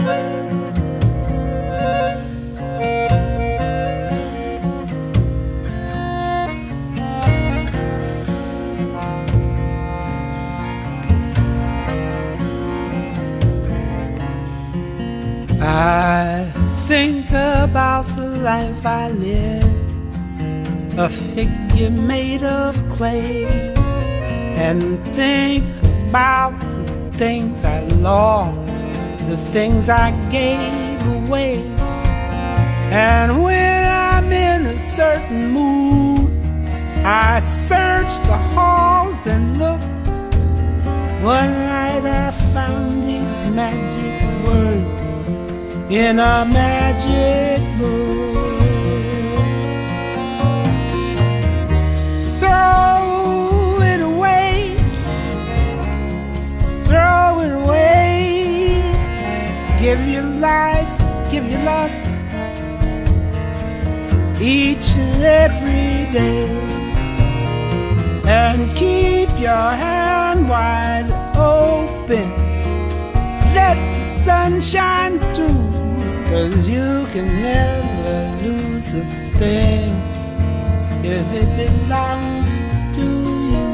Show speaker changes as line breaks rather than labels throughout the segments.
I think about the life I live, a figure made of clay, and think about the things I lost, the things I gave away. And when I'm in a certain mood, I search the halls and look. One night I found these magic words in a magic book. Throw it away, throw it away. Give your life, give your love, each and every day. And keep your hand wide open, let the sun shine through. 'Cause you can never lose a thing if it belongs to you.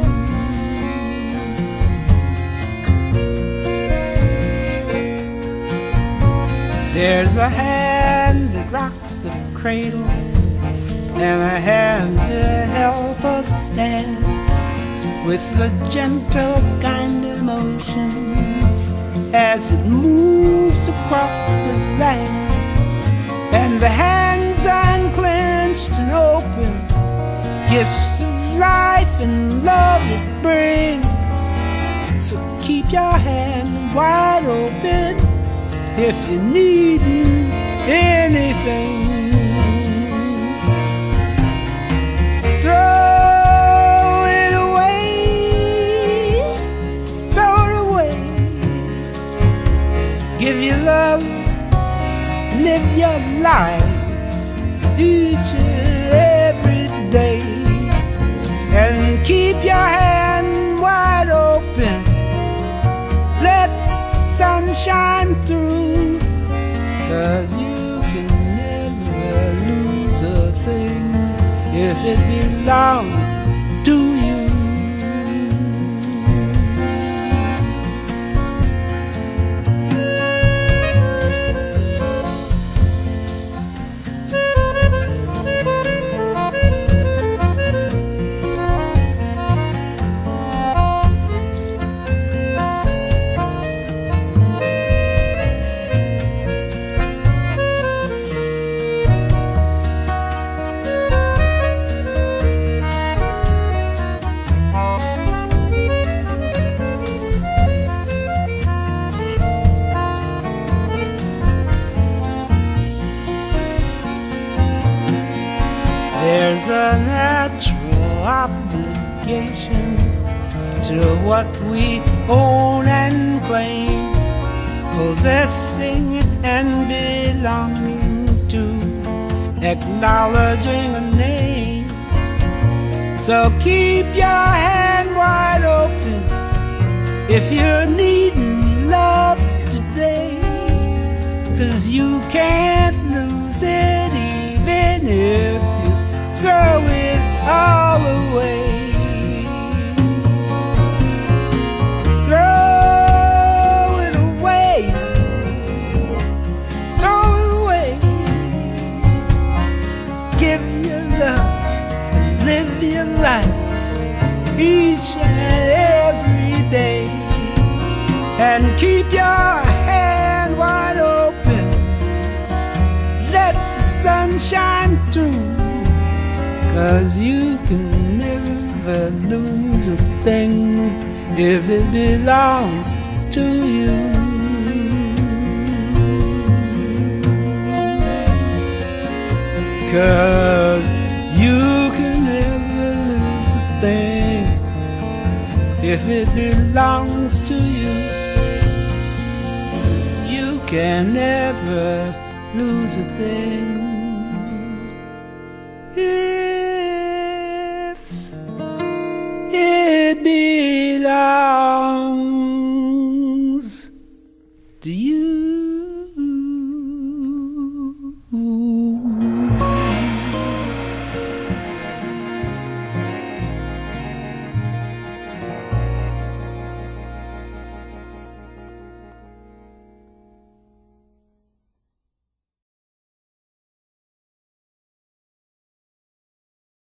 There's a hand that rocks the cradle, and a hand to help us stand with the gentle kind of motion as it moves across the land. And the hands unclenched and open, gifts of life and love it brings. So keep your hand wide open if you need anything. Throw it away, throw it away. Give your love, live your life each and every day. And keep your hand wide open, let the sun shine through. 'Cause you can never lose a thing if it belongs to you. There's a natural obligation to what we own and claim, possessing and belonging to, acknowledging a name. So keep your hand wide open if you're needing love today. 'Cause you can't lose it even if you throw it all away. Throw it away, throw it away. Give your love and live your life each and every day. And keep your hand wide open, let the sun shine through. 'Cause you can never lose a thing if it belongs to you. 'Cause you can never lose a thing if it belongs to you. 'Cause you can never lose a thing if it belongs to you.